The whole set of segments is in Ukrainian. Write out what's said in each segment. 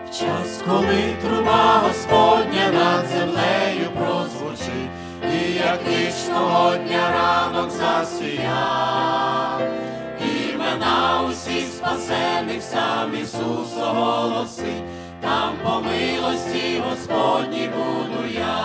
Час, коли труба Господня над землею прозвучить, і як вічного дня ранок засія, імена усіх спасених сам Ісус оголосить, там по милості Господній буду я.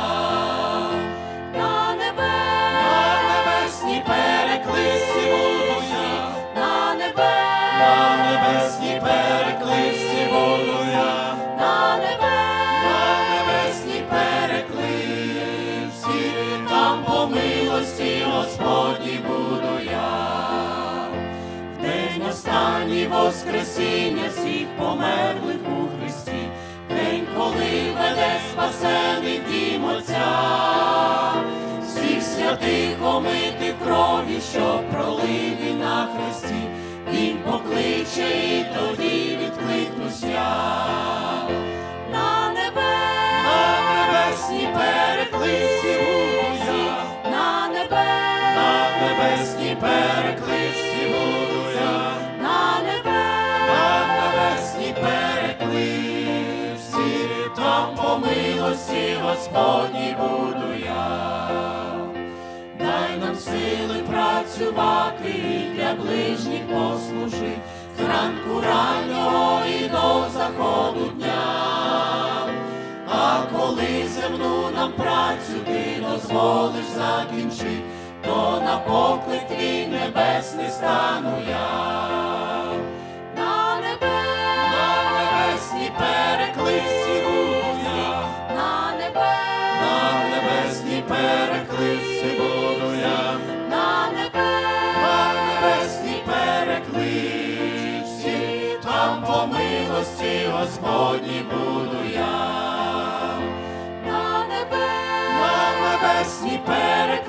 На небесній переклисті буду я, на небесній переклисті буду я, на небесній переклисті, там по милості Господній буду я. В день останній воскресіння всіх померлих у Христі, день, коли веде спасений в дім Отця, всіх святих омитих кров'ю, що пролив Він на хресті, Він покличе, і тоді відкликнусь я. На небесній переклисті буду я, на небесній переклисті буду я, на небесній переклисті, там по милості Господній буду я. Дай нам сили працювати і для ближніх послужити, зранку раннього і до заходу дня. А коли земну нам працю ти дозволиш закінчить, то на поклик твій небесний стану я. На небесній переклисті буду я, на небесній переклисті буду я, на небесній переклисті, там по милості Господній буду я. На небесній переклисті